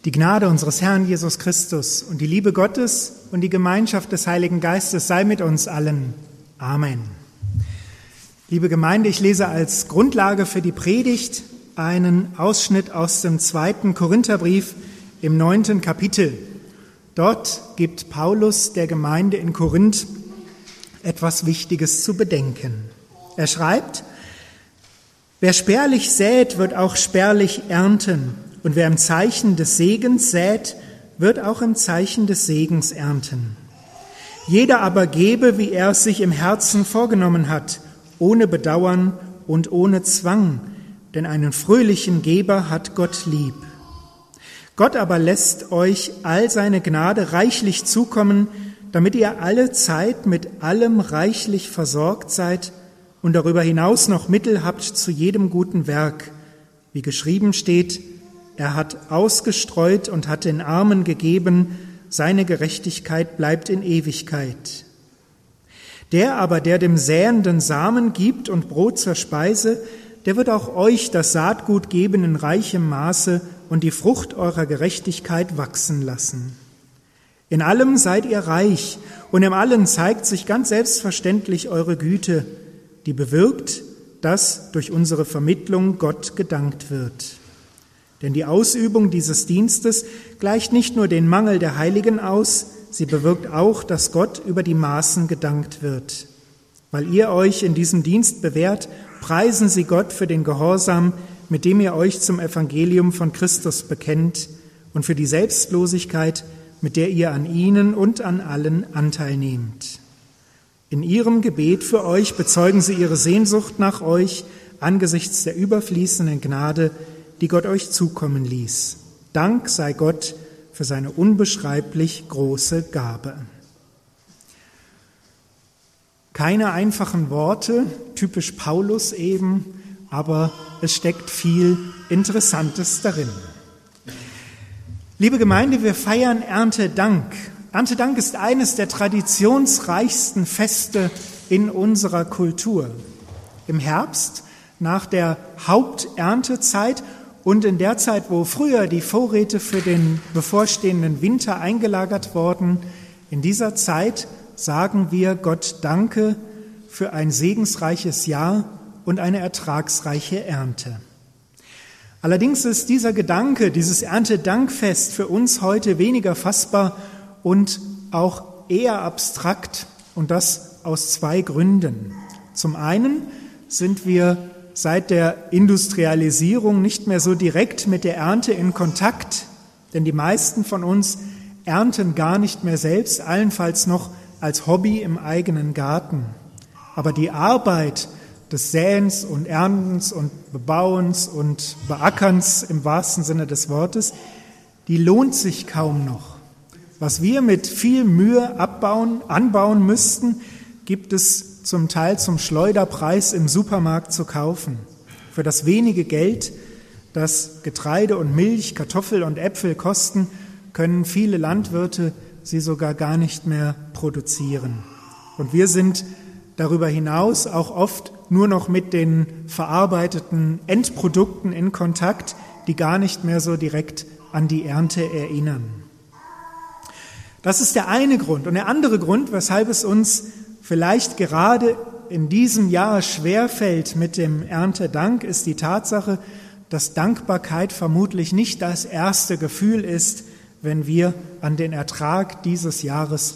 Die Gnade unseres Herrn Jesus Christus und die Liebe Gottes und die Gemeinschaft des Heiligen Geistes sei mit uns allen. Amen. Liebe Gemeinde, ich lese als Grundlage für die Predigt einen Ausschnitt aus dem 2. Korintherbrief im 9. Kapitel. Dort gibt Paulus der Gemeinde in Korinth etwas Wichtiges zu bedenken. Er schreibt: Wer spärlich sät, wird auch spärlich ernten. Und wer im Zeichen des Segens sät, wird auch im Zeichen des Segens ernten. Jeder aber gebe, wie er es sich im Herzen vorgenommen hat, ohne Bedauern und ohne Zwang, denn einen fröhlichen Geber hat Gott lieb. Gott aber lässt euch all seine Gnade reichlich zukommen, damit ihr alle Zeit mit allem reichlich versorgt seid und darüber hinaus noch Mittel habt zu jedem guten Werk. Wie geschrieben steht: Er hat ausgestreut und hat den Armen gegeben, seine Gerechtigkeit bleibt in Ewigkeit. Der aber, der dem Säenden Samen gibt und Brot zur Speise, der wird auch euch das Saatgut geben in reichem Maße und die Frucht eurer Gerechtigkeit wachsen lassen. In allem seid ihr reich und in allem zeigt sich ganz selbstverständlich eure Güte, die bewirkt, dass durch unsere Vermittlung Gott gedankt wird. Denn die Ausübung dieses Dienstes gleicht nicht nur den Mangel der Heiligen aus, sie bewirkt auch, dass Gott über die Maßen gedankt wird. Weil ihr euch in diesem Dienst bewährt, preisen Sie Gott für den Gehorsam, mit dem ihr euch zum Evangelium von Christus bekennt und für die Selbstlosigkeit, mit der ihr an ihnen und an allen Anteil nehmt. In ihrem Gebet für euch bezeugen sie ihre Sehnsucht nach euch angesichts der überfließenden Gnade, die Gott euch zukommen ließ. Dank sei Gott für seine unbeschreiblich große Gabe. Keine einfachen Worte, typisch Paulus eben, aber es steckt viel Interessantes darin. Liebe Gemeinde, wir feiern Erntedank. Erntedank ist eines der traditionsreichsten Feste in unserer Kultur. Im Herbst, nach der Haupterntezeit, und in der Zeit, wo früher die Vorräte für den bevorstehenden Winter eingelagert wurden, in dieser Zeit sagen wir Gott Danke für ein segensreiches Jahr und eine ertragsreiche Ernte. Allerdings ist dieser Gedanke, dieses Erntedankfest für uns heute weniger fassbar und auch eher abstrakt, und das aus zwei Gründen. Zum einen sind wir seit der Industrialisierung nicht mehr so direkt mit der Ernte in Kontakt, denn die meisten von uns ernten gar nicht mehr selbst, allenfalls noch als Hobby im eigenen Garten. Aber die Arbeit des Säens und Erntens und Bebauens und Beackerns im wahrsten Sinne des Wortes, die lohnt sich kaum noch. Was wir mit viel Mühe anbauen müssten, gibt es zum Teil zum Schleuderpreis im Supermarkt zu kaufen. Für das wenige Geld, das Getreide und Milch, Kartoffel und Äpfel kosten, können viele Landwirte sie sogar gar nicht mehr produzieren. Und wir sind darüber hinaus auch oft nur noch mit den verarbeiteten Endprodukten in Kontakt, die gar nicht mehr so direkt an die Ernte erinnern. Das ist der eine Grund. Und der andere Grund, weshalb es uns vielleicht gerade in diesem Jahr schwerfällt mit dem Erntedank, ist die Tatsache, dass Dankbarkeit vermutlich nicht das erste Gefühl ist, wenn wir an den Ertrag dieses Jahres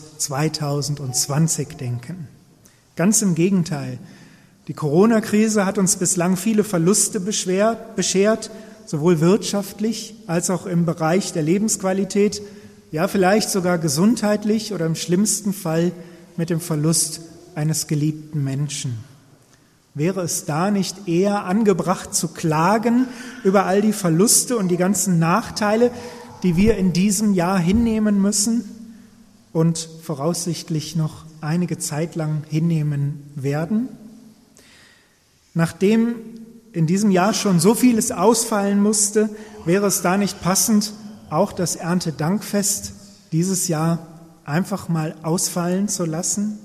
2020 denken. Ganz im Gegenteil. Die Corona-Krise hat uns bislang viele Verluste beschert, sowohl wirtschaftlich als auch im Bereich der Lebensqualität, ja vielleicht sogar gesundheitlich oder im schlimmsten Fall mit dem Verlust eines geliebten Menschen. Wäre es da nicht eher angebracht zu klagen über all die Verluste und die ganzen Nachteile, die wir in diesem Jahr hinnehmen müssen und voraussichtlich noch einige Zeit lang hinnehmen werden? Nachdem in diesem Jahr schon so vieles ausfallen musste, wäre es da nicht passend, auch das Erntedankfest dieses Jahr einfach mal ausfallen zu lassen?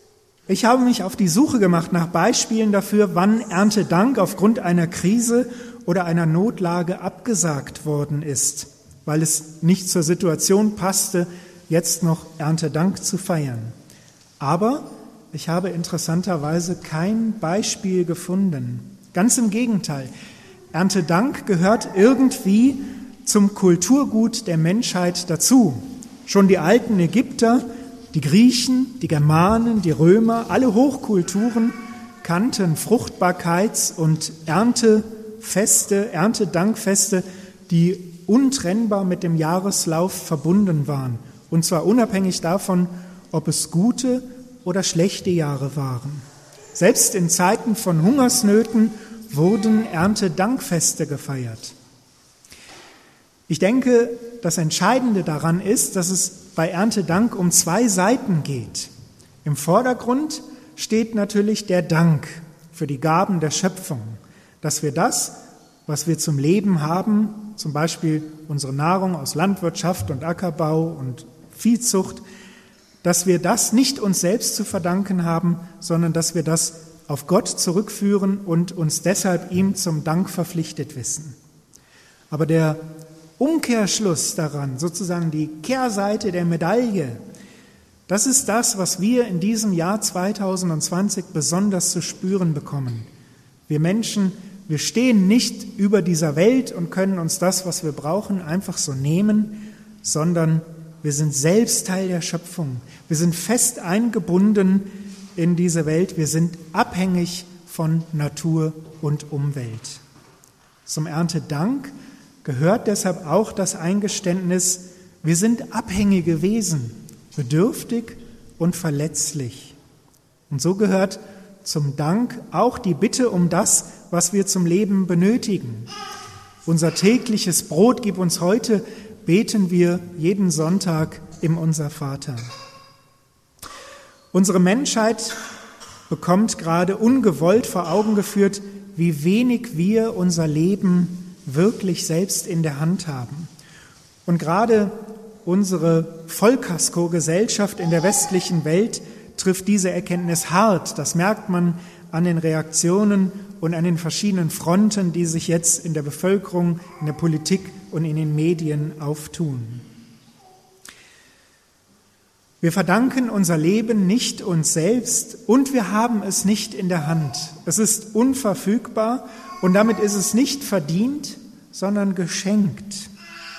Ich habe mich auf die Suche gemacht nach Beispielen dafür, wann Erntedank aufgrund einer Krise oder einer Notlage abgesagt worden ist, weil es nicht zur Situation passte, jetzt noch Erntedank zu feiern. Aber ich habe interessanterweise kein Beispiel gefunden. Ganz im Gegenteil. Erntedank gehört irgendwie zum Kulturgut der Menschheit dazu. Schon die alten Ägypter, die Griechen, die Germanen, die Römer, alle Hochkulturen kannten Fruchtbarkeits- und Erntedankfeste, die untrennbar mit dem Jahreslauf verbunden waren. Und zwar unabhängig davon, ob es gute oder schlechte Jahre waren. Selbst in Zeiten von Hungersnöten wurden Erntedankfeste gefeiert. Ich denke, das Entscheidende daran ist, dass es bei Erntedank um zwei Seiten geht. Im Vordergrund steht natürlich der Dank für die Gaben der Schöpfung, dass wir das, was wir zum Leben haben, zum Beispiel unsere Nahrung aus Landwirtschaft und Ackerbau und Viehzucht, dass wir das nicht uns selbst zu verdanken haben, sondern dass wir das auf Gott zurückführen und uns deshalb ihm zum Dank verpflichtet wissen. Aber der Umkehrschluss daran, sozusagen die Kehrseite der Medaille, das ist das, was wir in diesem Jahr 2020 besonders zu spüren bekommen. Wir Menschen, wir stehen nicht über dieser Welt und können uns das, was wir brauchen, einfach so nehmen, sondern wir sind selbst Teil der Schöpfung. Wir sind fest eingebunden in diese Welt. Wir sind abhängig von Natur und Umwelt. Zum Erntedank gehört deshalb auch das Eingeständnis, wir sind abhängige Wesen, bedürftig und verletzlich. Und so gehört zum Dank auch die Bitte um das, was wir zum Leben benötigen. Unser tägliches Brot gib uns heute, beten wir jeden Sonntag im Unser Vater. Unsere Menschheit bekommt gerade ungewollt vor Augen geführt, wie wenig wir unser Leben wirklich selbst in der Hand haben. Und gerade unsere Vollkasko-Gesellschaft in der westlichen Welt trifft diese Erkenntnis hart. Das merkt man an den Reaktionen und an den verschiedenen Fronten, die sich jetzt in der Bevölkerung, in der Politik und in den Medien auftun. Wir verdanken unser Leben nicht uns selbst und wir haben es nicht in der Hand. Es ist unverfügbar und damit ist es nicht verdient, sondern geschenkt.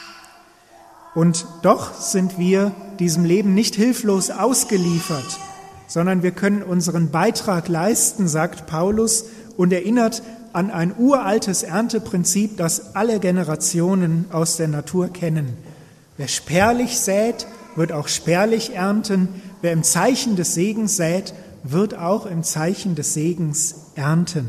Und doch sind wir diesem Leben nicht hilflos ausgeliefert, sondern wir können unseren Beitrag leisten, sagt Paulus, und erinnert an ein uraltes Ernteprinzip, das alle Generationen aus der Natur kennen. Wer spärlich sät, wird auch spärlich ernten. Wer im Zeichen des Segens sät, wird auch im Zeichen des Segens ernten.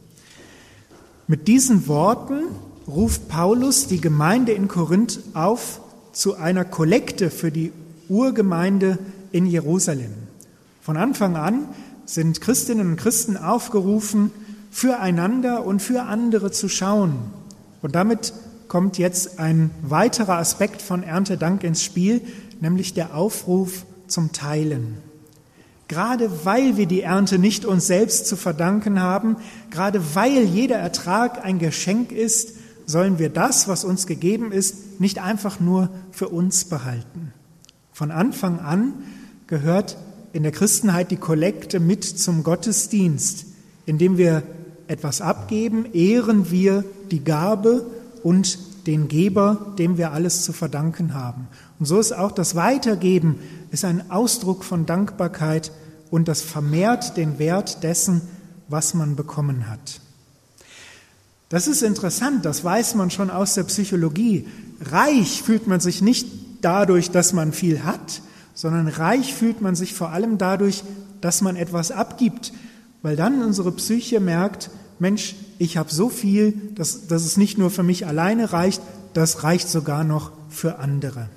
Mit diesen Worten ruft Paulus die Gemeinde in Korinth auf zu einer Kollekte für die Urgemeinde in Jerusalem. Von Anfang an sind Christinnen und Christen aufgerufen, füreinander und für andere zu schauen. Und damit kommt jetzt ein weiterer Aspekt von Erntedank ins Spiel, nämlich der Aufruf zum Teilen. Gerade weil wir die Ernte nicht uns selbst zu verdanken haben, gerade weil jeder Ertrag ein Geschenk ist, sollen wir das, was uns gegeben ist, nicht einfach nur für uns behalten. Von Anfang an gehört in der Christenheit die Kollekte mit zum Gottesdienst. Indem wir etwas abgeben, ehren wir die Gabe und den Geber, dem wir alles zu verdanken haben. Und so ist auch das Weitergeben ist ein Ausdruck von Dankbarkeit und das vermehrt den Wert dessen, was man bekommen hat. Das ist interessant, das weiß man schon aus der Psychologie. Reich fühlt man sich nicht dadurch, dass man viel hat, sondern reich fühlt man sich vor allem dadurch, dass man etwas abgibt, weil dann unsere Psyche merkt, Mensch, ich habe so viel, dass es nicht nur für mich alleine reicht, das reicht sogar noch für andere.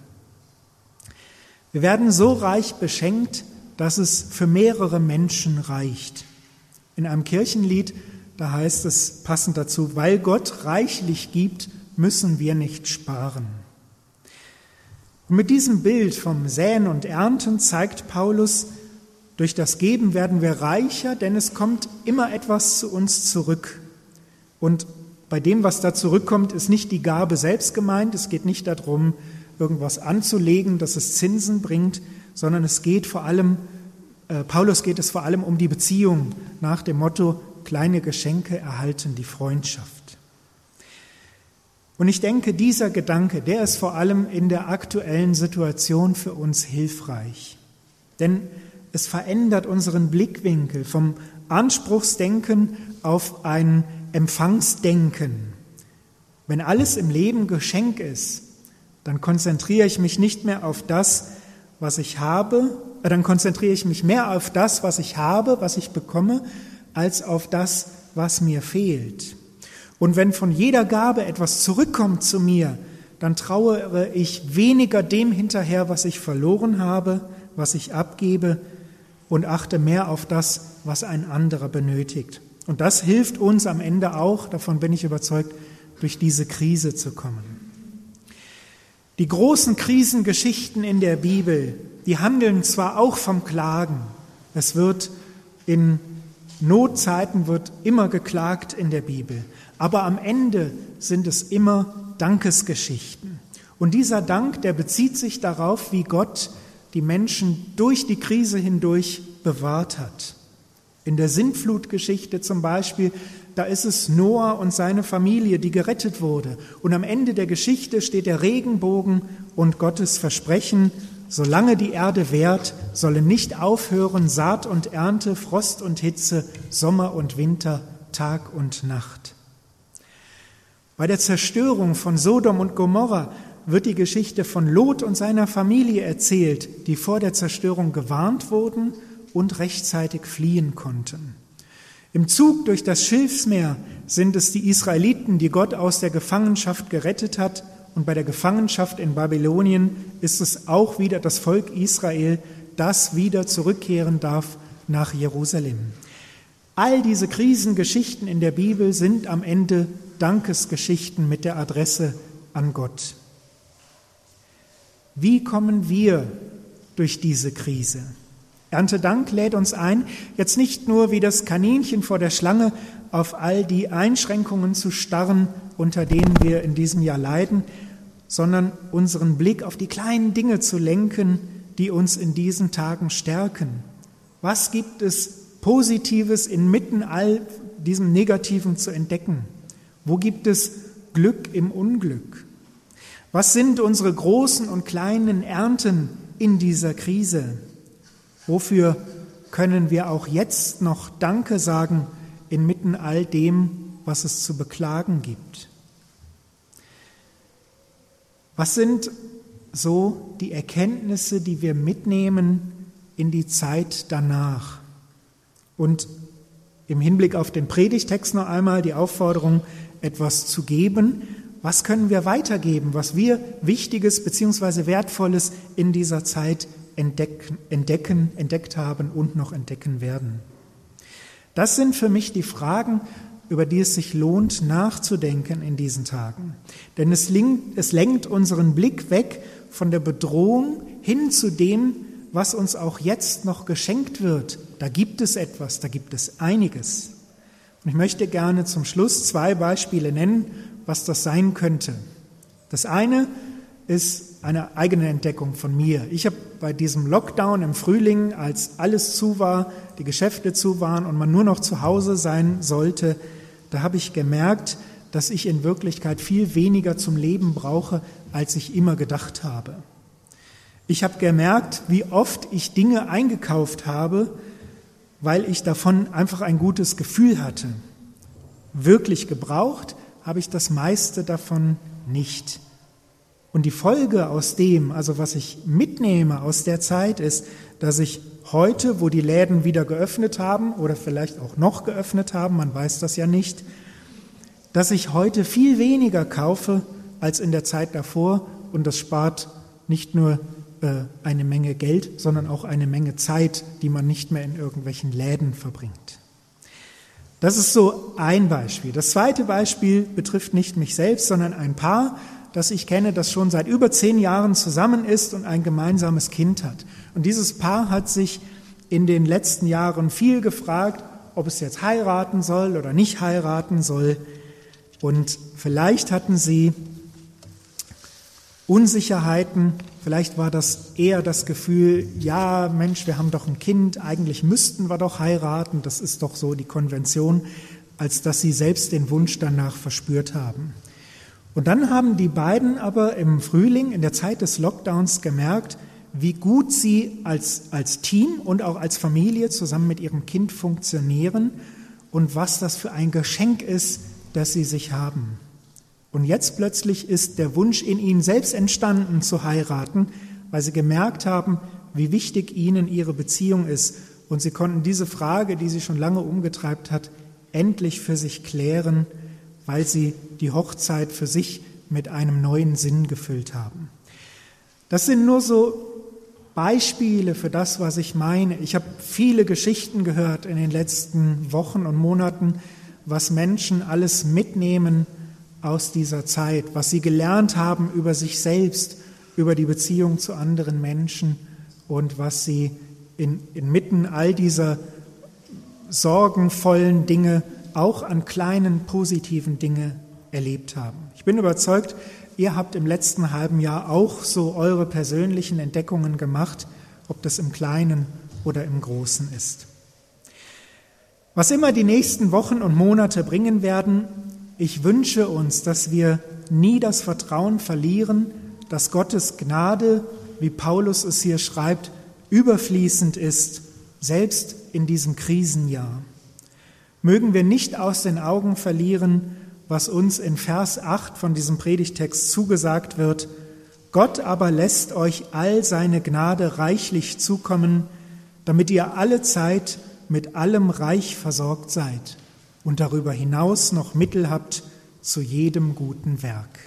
Wir werden so reich beschenkt, dass es für mehrere Menschen reicht. In einem Kirchenlied, da heißt es passend dazu, weil Gott reichlich gibt, müssen wir nicht sparen. Und mit diesem Bild vom Säen und Ernten zeigt Paulus, durch das Geben werden wir reicher, denn es kommt immer etwas zu uns zurück. Und bei dem, was da zurückkommt, ist nicht die Gabe selbst gemeint. Es geht nicht darum, irgendwas anzulegen, dass es Zinsen bringt, sondern Paulus geht es vor allem um die Beziehung nach dem Motto, kleine Geschenke erhalten die Freundschaft. Und ich denke, dieser Gedanke, der ist vor allem in der aktuellen Situation für uns hilfreich. Denn es verändert unseren Blickwinkel vom Anspruchsdenken auf ein Empfangsdenken. Wenn alles im Leben Geschenk ist, dann konzentriere ich mich nicht mehr auf das, was ich habe, dann konzentriere ich mich mehr auf das, was ich habe, was ich bekomme, als auf das, was mir fehlt. Und wenn von jeder Gabe etwas zurückkommt zu mir, dann trauere ich weniger dem hinterher, was ich verloren habe, was ich abgebe, und achte mehr auf das, was ein anderer benötigt. Und das hilft uns am Ende auch, davon bin ich überzeugt, durch diese Krise zu kommen. Die großen Krisengeschichten in der Bibel, die handeln zwar auch vom Klagen. Es wird in Notzeiten wird immer geklagt in der Bibel. Aber am Ende sind es immer Dankesgeschichten. Und dieser Dank, der bezieht sich darauf, wie Gott die Menschen durch die Krise hindurch bewahrt hat. In der Sintflutgeschichte zum Beispiel, da ist es Noah und seine Familie, die gerettet wurde. Und am Ende der Geschichte steht der Regenbogen und Gottes Versprechen, solange die Erde währt, sollen nicht aufhören Saat und Ernte, Frost und Hitze, Sommer und Winter, Tag und Nacht. Bei der Zerstörung von Sodom und Gomorra wird die Geschichte von Lot und seiner Familie erzählt, die vor der Zerstörung gewarnt wurden und rechtzeitig fliehen konnten. Im Zug durch das Schilfsmeer sind es die Israeliten, die Gott aus der Gefangenschaft gerettet hat, und bei der Gefangenschaft in Babylonien ist es auch wieder das Volk Israel, das wieder zurückkehren darf nach Jerusalem. All diese Krisengeschichten in der Bibel sind am Ende Dankesgeschichten mit der Adresse an Gott. Wie kommen wir durch diese Krise? Erntedank lädt uns ein, jetzt nicht nur wie das Kaninchen vor der Schlange auf all die Einschränkungen zu starren, unter denen wir in diesem Jahr leiden, sondern unseren Blick auf die kleinen Dinge zu lenken, die uns in diesen Tagen stärken. Was gibt es Positives inmitten all diesem Negativen zu entdecken? Wo gibt es Glück im Unglück? Was sind unsere großen und kleinen Ernten in dieser Krise? Wofür können wir auch jetzt noch Danke sagen inmitten all dem, was es zu beklagen gibt? Was sind so die Erkenntnisse, die wir mitnehmen in die Zeit danach? Und im Hinblick auf den Predigtext noch einmal die Aufforderung, etwas zu geben. Was können wir weitergeben, was wir Wichtiges bzw. Wertvolles in dieser Zeit entdeckt haben und noch entdecken werden? Das sind für mich die Fragen, über die es sich lohnt, nachzudenken in diesen Tagen. Denn es lenkt unseren Blick weg von der Bedrohung hin zu dem, was uns auch jetzt noch geschenkt wird. Da gibt es etwas, da gibt es einiges. Und ich möchte gerne zum Schluss 2 Beispiele nennen, was das sein könnte. Das eine ist eine eigene Entdeckung von mir. Ich habe bei diesem Lockdown im Frühling, als alles zu war, die Geschäfte zu waren und man nur noch zu Hause sein sollte, da habe ich gemerkt, dass ich in Wirklichkeit viel weniger zum Leben brauche, als ich immer gedacht habe. Ich habe gemerkt, wie oft ich Dinge eingekauft habe, weil ich davon einfach ein gutes Gefühl hatte. Wirklich gebraucht habe ich das meiste davon nicht. Und die Folge aus dem, also was ich mitnehme aus der Zeit, ist, dass ich heute, wo die Läden wieder geöffnet haben oder vielleicht auch noch geöffnet haben, man weiß das ja nicht, dass ich heute viel weniger kaufe als in der Zeit davor, und das spart nicht nur eine Menge Geld, sondern auch eine Menge Zeit, die man nicht mehr in irgendwelchen Läden verbringt. Das ist so ein Beispiel. Das zweite Beispiel betrifft nicht mich selbst, sondern ein Paar, das ich kenne, das schon seit über 10 Jahren zusammen ist und ein gemeinsames Kind hat. Und dieses Paar hat sich in den letzten Jahren viel gefragt, ob es jetzt heiraten soll oder nicht heiraten soll. Und vielleicht hatten sie Unsicherheiten, vielleicht war das eher das Gefühl, ja Mensch, wir haben doch ein Kind, eigentlich müssten wir doch heiraten, das ist doch so die Konvention, als dass sie selbst den Wunsch danach verspürt haben. Und dann haben die beiden aber im Frühling, in der Zeit des Lockdowns, gemerkt, wie gut sie als Team und auch als Familie zusammen mit ihrem Kind funktionieren und was das für ein Geschenk ist, das sie sich haben. Und jetzt plötzlich ist der Wunsch in ihnen selbst entstanden, zu heiraten, weil sie gemerkt haben, wie wichtig ihnen ihre Beziehung ist. Und sie konnten diese Frage, die sie schon lange umgetreibt hat, endlich für sich klären, weil sie die Hochzeit für sich mit einem neuen Sinn gefüllt haben. Das sind nur so Beispiele für das, was ich meine. Ich habe viele Geschichten gehört in den letzten Wochen und Monaten, was Menschen alles mitnehmen aus dieser Zeit, was sie gelernt haben über sich selbst, über die Beziehung zu anderen Menschen und was sie inmitten all dieser sorgenvollen Dinge auch an kleinen positiven Dingen erlebt haben. Ich bin überzeugt, ihr habt im letzten halben Jahr auch so eure persönlichen Entdeckungen gemacht, ob das im Kleinen oder im Großen ist. Was immer die nächsten Wochen und Monate bringen werden, ich wünsche uns, dass wir nie das Vertrauen verlieren, dass Gottes Gnade, wie Paulus es hier schreibt, überfließend ist, selbst in diesem Krisenjahr. Mögen wir nicht aus den Augen verlieren, was uns in Vers 8 von diesem Predigtext zugesagt wird. Gott aber lässt euch all seine Gnade reichlich zukommen, damit ihr alle Zeit mit allem reich versorgt seid und darüber hinaus noch Mittel habt zu jedem guten Werk.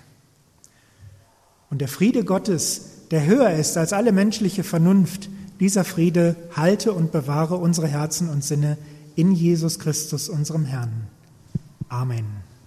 Und der Friede Gottes, der höher ist als alle menschliche Vernunft, dieser Friede halte und bewahre unsere Herzen und Sinne in Jesus Christus, unserem Herrn. Amen.